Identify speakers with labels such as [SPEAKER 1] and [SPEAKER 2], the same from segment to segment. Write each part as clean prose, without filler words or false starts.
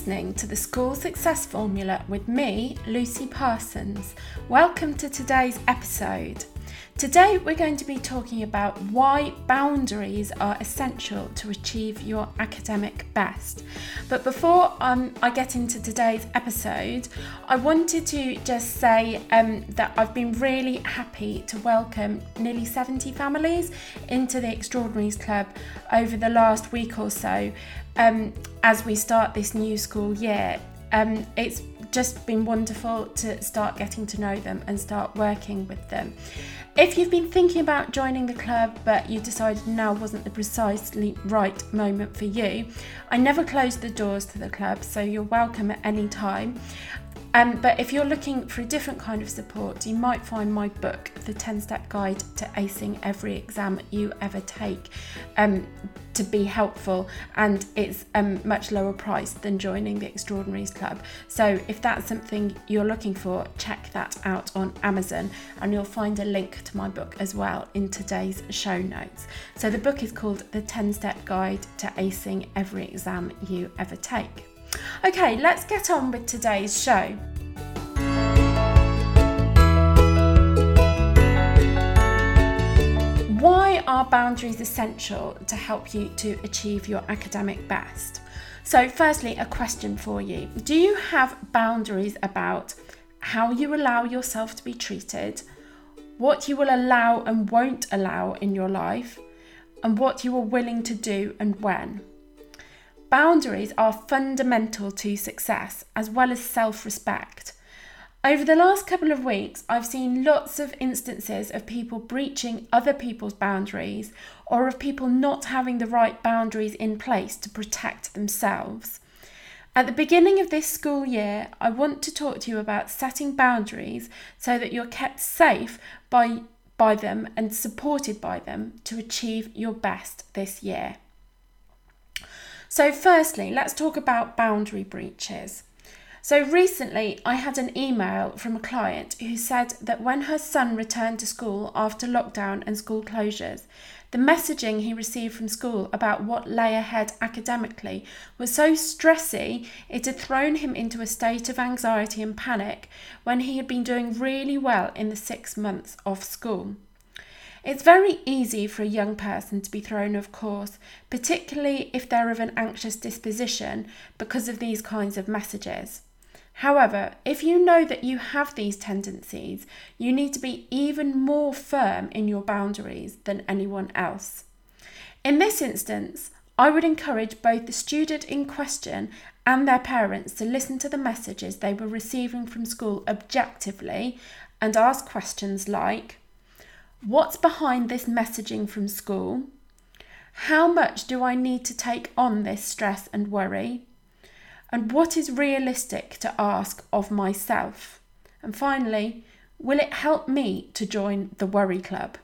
[SPEAKER 1] listening to the School Success Formula with me, Lucy Parsons. Welcome to today's episode. Today we're going to be talking about why boundaries are essential to achieve your academic best. But before I get into today's episode, I wanted to just say that I've been really happy to welcome nearly 70 families into the Extraordinaries Club over the last week or so as we start this new school year. It's just been wonderful to start getting to know them and start working with them. If you've been thinking about joining the club but you decided now wasn't the precisely right moment for you, I never close the doors to the club, so you're welcome at any time. But if you're looking for a different kind of support, you might find my book, The 10-Step Guide to Acing Every Exam You Ever Take, to be helpful, and it's much lower price than joining the Extraordinaries Club. So if that's something you're looking for, check that out on Amazon, and you'll find a link to my book as well in today's show notes. So the book is called The 10-Step Guide to Acing Every Exam You Ever Take. Okay, let's get on with today's show. Why are boundaries essential to help you to achieve your academic best? So firstly, a question for you. Do you have boundaries about how you allow yourself to be treated, what you will allow and won't allow in your life, and what you are willing to do and when? Boundaries are fundamental to success as well as self-respect. Over the last couple of weeks, I've seen lots of instances of people breaching other people's boundaries or of people not having the right boundaries in place to protect themselves. At the beginning of this school year, I want to talk to you about setting boundaries so that you're kept safe by them and supported by them to achieve your best this year. So firstly, let's talk about boundary breaches. So recently, I had an email from a client who said that when her son returned to school after lockdown and school closures, the messaging he received from school about what lay ahead academically was so stressy, it had thrown him into a state of anxiety and panic when he had been doing really well in the 6 months off school. It's very easy for a young person to be thrown off course, particularly if they're of an anxious disposition because of these kinds of messages. However, if you know that you have these tendencies, you need to be even more firm in your boundaries than anyone else. In this instance, I would encourage both the student in question and their parents to listen to the messages they were receiving from school objectively and ask questions like, what's behind this messaging from school? How much do I need to take on this stress and worry? And what is realistic to ask of myself? And finally, will it help me to join the worry club?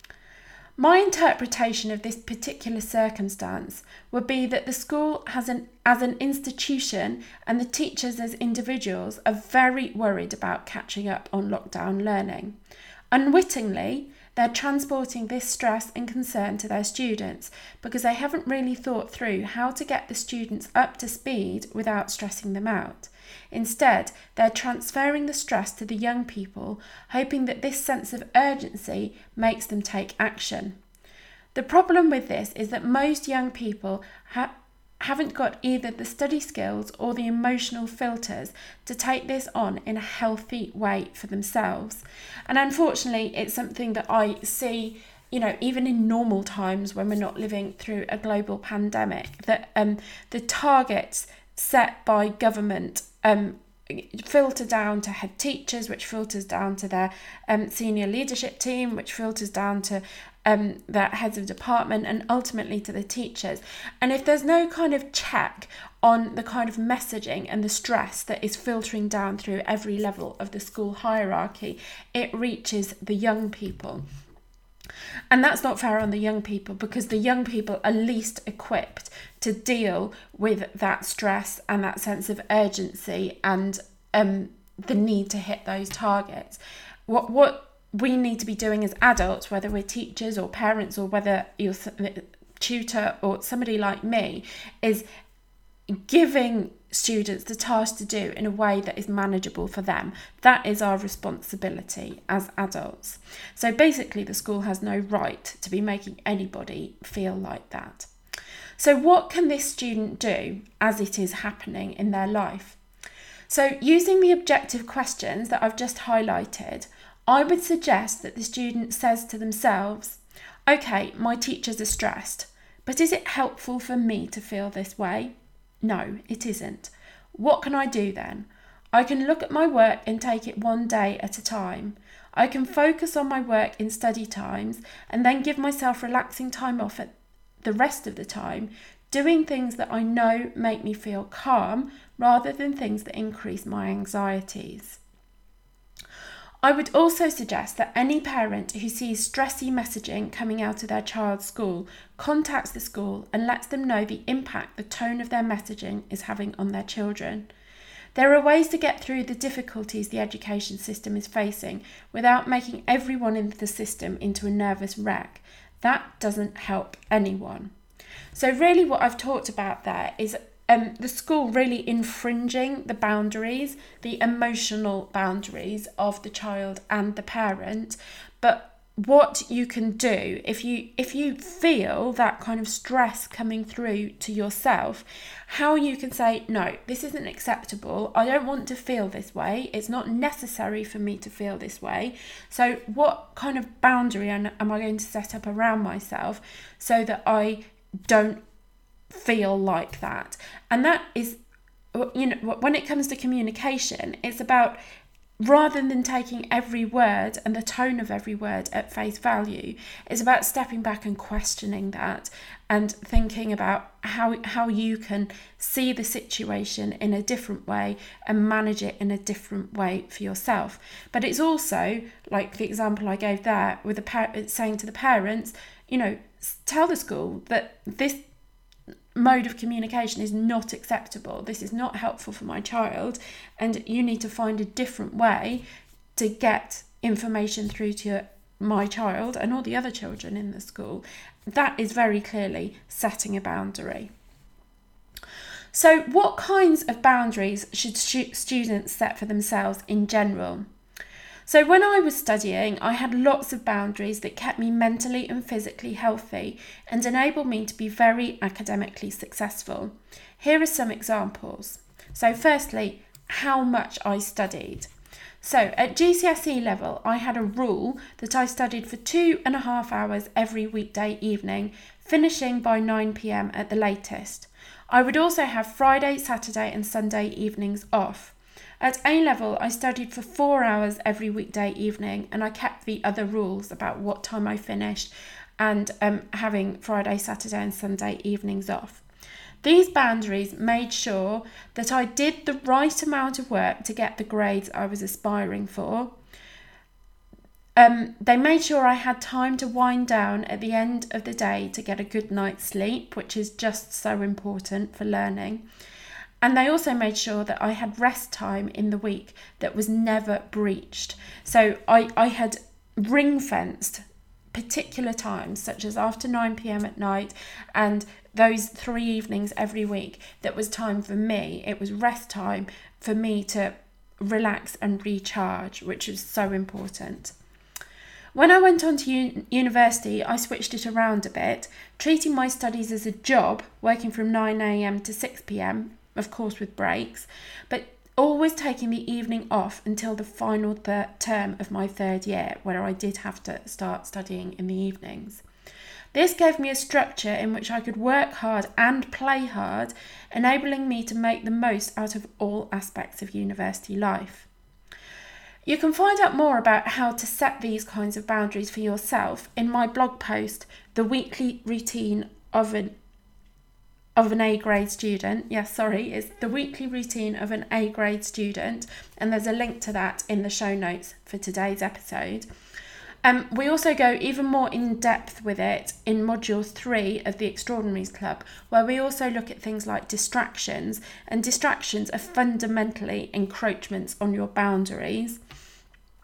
[SPEAKER 1] My interpretation of this particular circumstance would be that the school as an institution and the teachers as individuals are very worried about catching up on lockdown learning. Unwittingly, they're transporting this stress and concern to their students because they haven't really thought through how to get the students up to speed without stressing them out. Instead, they're transferring the stress to the young people, hoping that this sense of urgency makes them take action. The problem with this is that most young people haven't got either the study skills or the emotional filters to take this on in a healthy way for themselves. And unfortunately, it's something that I see, even in normal times when we're not living through a global pandemic, that the targets set by government filter down to head teachers, which filters down to their senior leadership team, which filters down to their heads of department and ultimately to the teachers. And if there's no kind of check on the kind of messaging and the stress that is filtering down through every level of the school hierarchy, it reaches the young people. And that's not fair on the young people because the young people are least equipped to deal with that stress and that sense of urgency and the need to hit those targets. What we need to be doing as adults, whether we're teachers or parents or whether you're a tutor or somebody like me, is giving students the task to do in a way that is manageable for them. That is our responsibility as adults. So basically, the school has no right to be making anybody feel like that. So what can this student do as it is happening in their life? So using the objective questions that I've just highlighted, I would suggest that the student says to themselves, okay, my teachers are stressed, but is it helpful for me to feel this way? No, it isn't. What can I do then? I can look at my work and take it one day at a time. I can focus on my work in study times and then give myself relaxing time off at the rest of the time, doing things that I know make me feel calm rather than things that increase my anxieties. I would also suggest that any parent who sees stressy messaging coming out of their child's school contacts the school and lets them know the impact the tone of their messaging is having on their children. There are ways to get through the difficulties the education system is facing without making everyone in the system into a nervous wreck. That doesn't help anyone. So really what I've talked about there is the school really infringing the boundaries, the emotional boundaries of the child and the parent. But what you can do if you feel that kind of stress coming through to yourself, how you can say, no, this isn't acceptable. I don't want to feel this way. It's not necessary for me to feel this way. So what kind of boundary am I going to set up around myself so that I don't feel like that? And that is, when it comes to communication, it's about, rather than taking every word and the tone of every word at face value, it's about stepping back and questioning that and thinking about how you can see the situation in a different way and manage it in a different way for yourself. But it's also, like the example I gave there, with saying to the parents, tell the school that this mode of communication is not acceptable. This is not helpful for my child, and you need to find a different way to get information through to my child and all the other children in the school. That is very clearly setting a boundary. So what kinds of boundaries should students set for themselves in general? So when I was studying, I had lots of boundaries that kept me mentally and physically healthy and enabled me to be very academically successful. Here are some examples. So firstly, how much I studied. So at GCSE level, I had a rule that I studied for 2.5 hours every weekday evening, finishing by 9 p.m. at the latest. I would also have Friday, Saturday and Sunday evenings off. At A level, I studied for 4 hours every weekday evening, and I kept the other rules about what time I finished and having Friday, Saturday and Sunday evenings off. These boundaries made sure that I did the right amount of work to get the grades I was aspiring for. They made sure I had time to wind down at the end of the day to get a good night's sleep, which is just so important for learning. And they also made sure that I had rest time in the week that was never breached. So I had ring-fenced particular times, such as after 9 p.m. at night and those 3 evenings every week, that was time for me. It was rest time for me to relax and recharge, which is so important. When I went on to university, I switched it around a bit, treating my studies as a job, working from 9 a.m. to 6 p.m, of course with breaks, but always taking the evening off until the final term of my 3rd year, where I did have to start studying in the evenings. This gave me a structure in which I could work hard and play hard, enabling me to make the most out of all aspects of university life. You can find out more about how to set these kinds of boundaries for yourself in my blog post, The Weekly Routine of an A-grade student. It's The Weekly Routine of an A-grade student, and there's a link to that in the show notes for today's episode. We also go even more in depth with it in Module 3 of the Extraordinaries Club, where we also look at things like distractions, and distractions are fundamentally encroachments on your boundaries.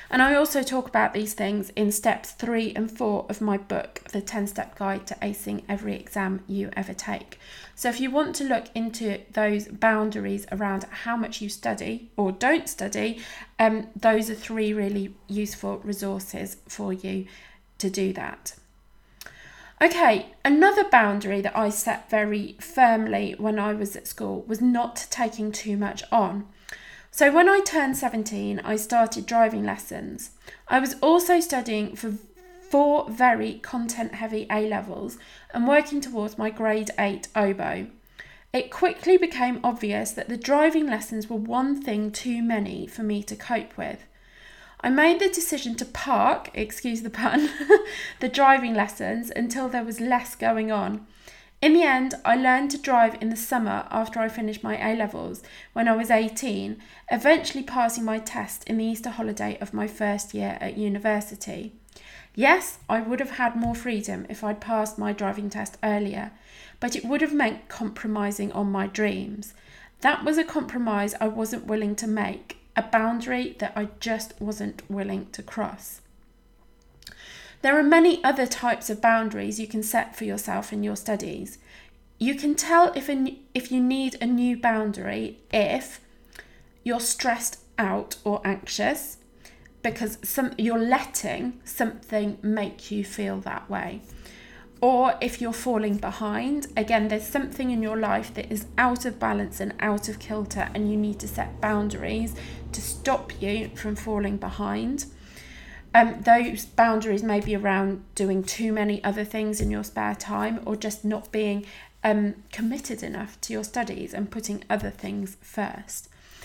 [SPEAKER 1] And I also talk about these things in steps 3 and 4 of my book, The 10-Step Guide to Acing Every Exam You Ever Take. So if you want to look into those boundaries around how much you study or don't study, those are 3 really useful resources for you to do that. Okay, another boundary that I set very firmly when I was at school was not taking too much on. So when I turned 17, I started driving lessons. I was also studying for 4 very content-heavy A-levels and working towards my grade 8 oboe. It quickly became obvious that the driving lessons were one thing too many for me to cope with. I made the decision to park, excuse the pun, the driving lessons until there was less going on. In the end, I learned to drive in the summer after I finished my A-levels when I was 18, eventually passing my test in the Easter holiday of my first year at university. Yes, I would have had more freedom if I'd passed my driving test earlier, but it would have meant compromising on my dreams. That was a compromise I wasn't willing to make, a boundary that I just wasn't willing to cross. There are many other types of boundaries you can set for yourself in your studies. You can tell if you need a new boundary if you're stressed out or anxious because you're letting something make you feel that way. Or if you're falling behind, again, there's something in your life that is out of balance and out of kilter, and you need to set boundaries to stop you from falling behind. Those boundaries may be around doing too many other things in your spare time, or just not being committed enough to your studies and putting other things first.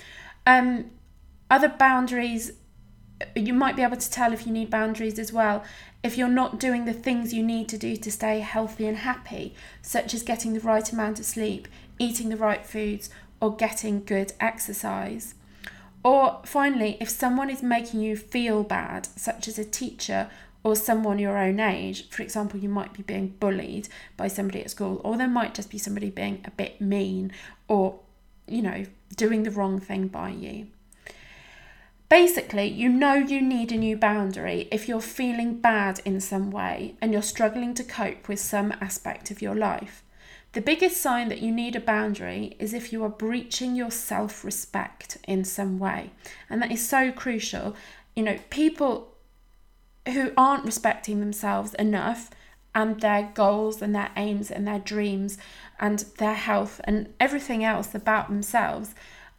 [SPEAKER 1] Other boundaries, you might be able to tell if you need boundaries as well if you're not doing the things you need to do to stay healthy and happy, such as getting the right amount of sleep, eating the right foods, or getting good exercise. Or finally, if someone is making you feel bad, such as a teacher or someone your own age, for example, you might be being bullied by somebody at school, or there might just be somebody being a bit mean or, doing the wrong thing by you. Basically, you need a new boundary if you're feeling bad in some way and you're struggling to cope with some aspect of your life. The biggest sign that you need a boundary is if you are breaching your self-respect in some way. And that is so crucial. People who aren't respecting themselves enough and their goals and their aims and their dreams and their health and everything else about themselves,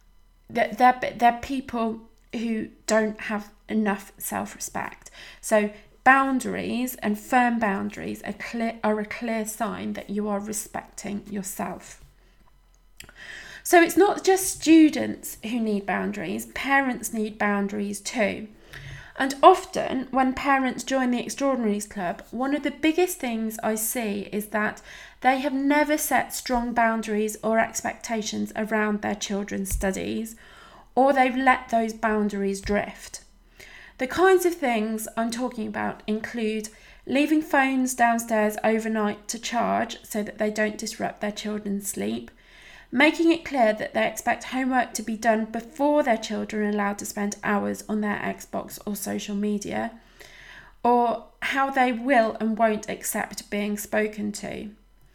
[SPEAKER 1] they're people who don't have enough self-respect. So boundaries and firm boundaries are a clear sign that you are respecting yourself. So it's not just students who need boundaries, parents need boundaries too. And often when parents join the Extraordinaries Club, one of the biggest things I see is that they have never set strong boundaries or expectations around their children's studies, or they've let those boundaries drift. The kinds of things I'm talking about include leaving phones downstairs overnight to charge so that they don't disrupt their children's sleep, making it clear that they expect homework to be done before their children are allowed to spend hours on their Xbox or social media, or how they will and won't accept being spoken to.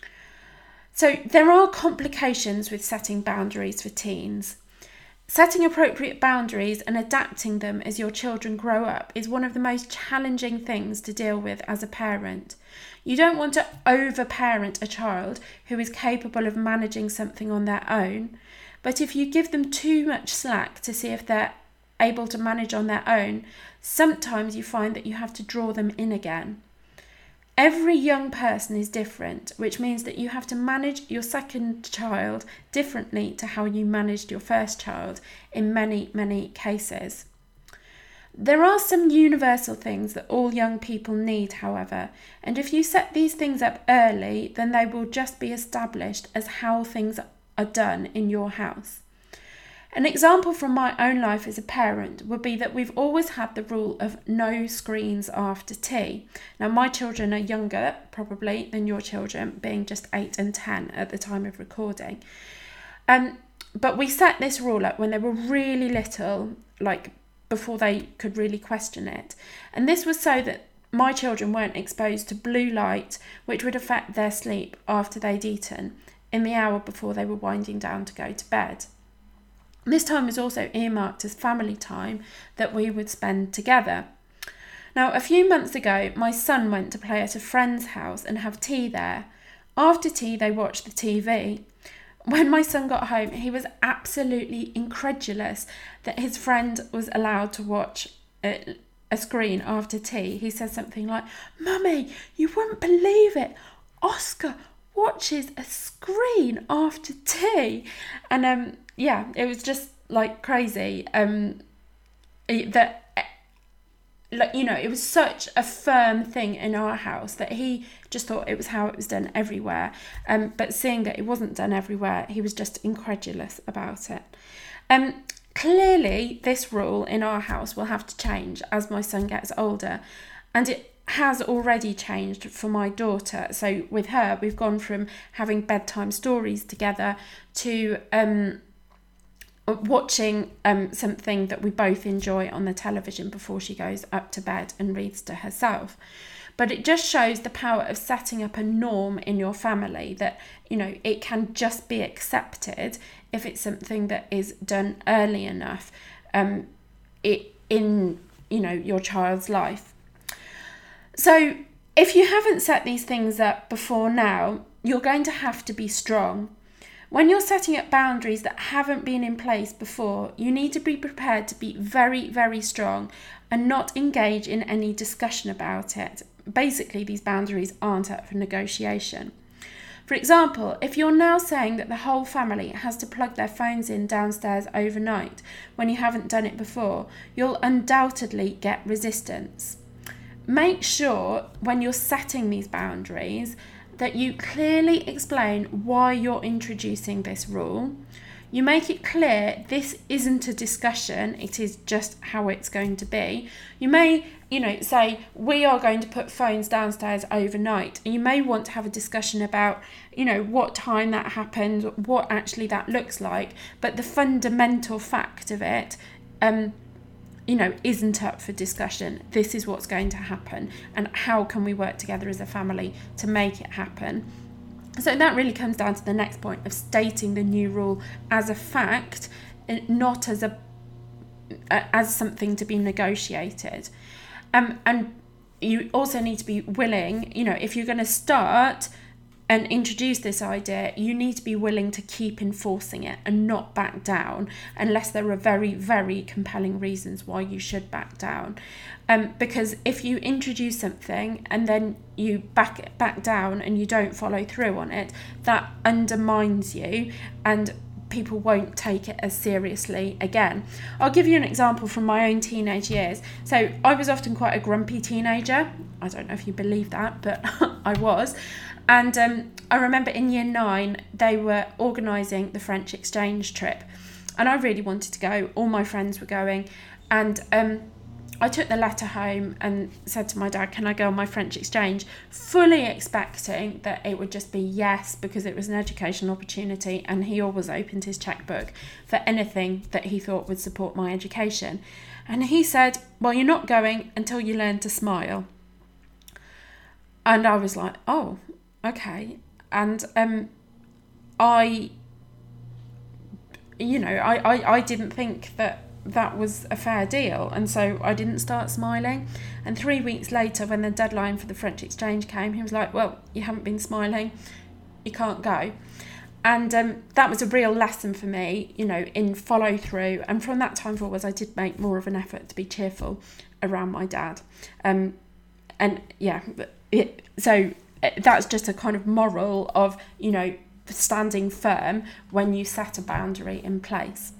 [SPEAKER 1] So there are complications with setting boundaries for teens. Setting appropriate boundaries and adapting them as your children grow up is one of the most challenging things to deal with as a parent. You don't want to over-parent a child who is capable of managing something on their own, but if you give them too much slack to see if they're able to manage on their own, sometimes you find that you have to draw them in again. Every young person is different, which means that you have to manage your second child differently to how you managed your first child in many, many cases. There are some universal things that all young people need, however, and if you set these things up early, then they will just be established as how things are done in your house. An example from my own life as a parent would be that we've always had the rule of no screens after tea. Now, my children are younger, probably, than your children, being just 8 and 10 at the time of recording. But we set this rule up when they were really little, like before they could really question it. And this was so that my children weren't exposed to blue light, which would affect their sleep after they'd eaten in the hour before they were winding down to go to bed. This time was also earmarked as family time that we would spend together. Now, a few months ago, my son went to play at a friend's house and have tea there. After tea, they watched the TV. When my son got home, he was absolutely incredulous that his friend was allowed to watch a screen after tea. He said something like, "Mummy, you wouldn't believe it. Oscar watches a screen after tea." And it was just like crazy. It was such a firm thing in our house that he just thought it was how it was done everywhere. But seeing that it wasn't done everywhere, he was just incredulous about it. Clearly, this rule in our house will have to change as my son gets older. And it has already changed for my daughter. So with her, we've gone from having bedtime stories together to watching something that we both enjoy on the television before she goes up to bed and reads to herself. But it just shows the power of setting up a norm in your family that, it can just be accepted if it's something that is done early enough in your child's life. So if you haven't set these things up before now, you're going to have to be strong. When you're setting up boundaries that haven't been in place before, you need to be prepared to be very, very strong and not engage in any discussion about it. Basically, these boundaries aren't up for negotiation. For example, if you're now saying that the whole family has to plug their phones in downstairs overnight when you haven't done it before, you'll undoubtedly get resistance. Make sure when you're setting these boundaries that you clearly explain why you're introducing this rule. You make it clear this isn't a discussion, it is just how it's going to be. You may, say, we are going to put phones downstairs overnight. And you may want to have a discussion about, what time that happens, what actually that looks like. But the fundamental fact of it, isn't up for discussion. This is what's going to happen. And how can we work together as a family to make it happen? So that really comes down to the next point of stating the new rule as a fact, not as something to be negotiated. And you also need to be willing, if you're going to start and introduce this idea, you need to be willing to keep enforcing it and not back down unless there are very, very compelling reasons why you should back down. Because if you introduce something and then you back down and you don't follow through on it, that undermines you and people won't take it as seriously again. I'll give you an example from my own teenage years. So I was often quite a grumpy teenager. I don't know if you believe that, but I was. And I remember in year 9, they were organising the French exchange trip. And I really wanted to go. All my friends were going. And I took the letter home and said to my dad, "Can I go on my French exchange?" Fully expecting that it would just be yes, because it was an educational opportunity. And he always opened his checkbook for anything that he thought would support my education. And he said, "Well, you're not going until you learn to smile." And I was like, oh, okay. And I didn't think that was a fair deal, and so I didn't start smiling. And 3 weeks later, when the deadline for the French exchange came, he was like, "Well, you haven't been smiling, you can't go." And that was a real lesson for me, in follow through. And from that time forwards, I did make more of an effort to be cheerful around my dad. So that's just a kind of moral of, standing firm when you set a boundary in place.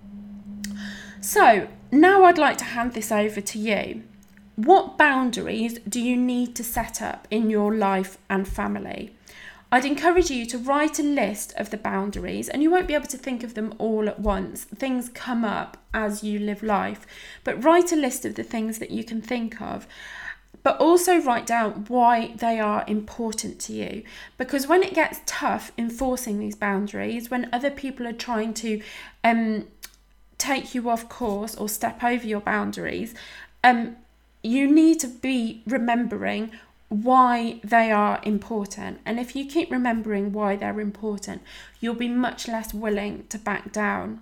[SPEAKER 1] So now I'd like to hand this over to you. What boundaries do you need to set up in your life and family? I'd encourage you to write a list of the boundaries, and you won't be able to think of them all at once. Things come up as you live life, but write a list of the things that you can think of. But also write down why they are important to you. Because when it gets tough enforcing these boundaries, when other people are trying to take you off course or step over your boundaries, you need to be remembering why they are important. And if you keep remembering why they're important, you'll be much less willing to back down.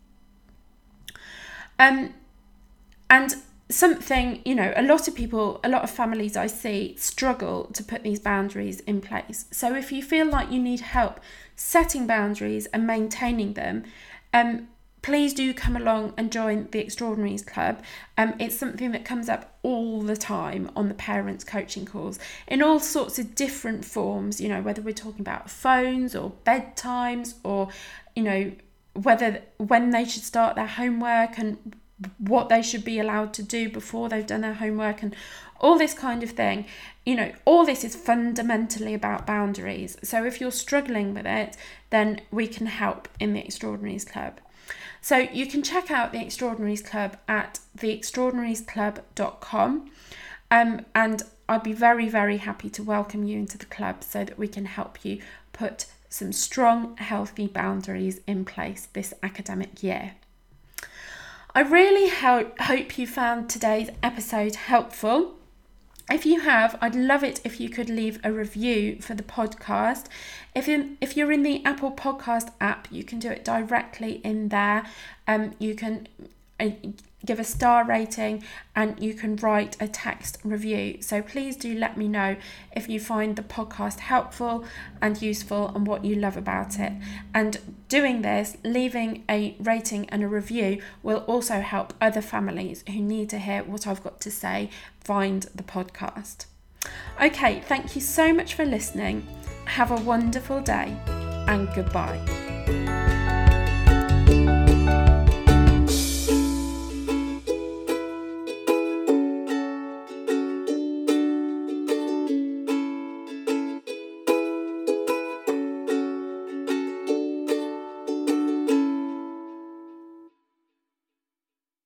[SPEAKER 1] And something, a lot of families I see struggle to put these boundaries in place. So if you feel like you need help setting boundaries and maintaining them, please do come along and join the Extraordinaries Club. It's something that comes up all the time on the parents coaching calls in all sorts of different forms, whether we're talking about phones or bedtimes or, whether when they should start their homework and what they should be allowed to do before they've done their homework and all this kind of thing. All this is fundamentally about boundaries. So if you're struggling with it, then we can help in the Extraordinaries Club. So you can check out the Extraordinaries Club at theextraordinariesclub.com, and I'd be very, very happy to welcome you into the club so that we can help you put some strong, healthy boundaries in place this academic year. I really hope you found today's episode helpful. If you have, I'd love it if you could leave a review for the podcast. If you're in the Apple Podcast app, you can do it directly in there. You can give a star rating and you can write a text review. So please do let me know if you find the podcast helpful and useful and what you love about it. And doing this, leaving a rating and a review will also help other families who need to hear what I've got to say find the podcast. Okay, thank you so much for listening. Have a wonderful day and goodbye.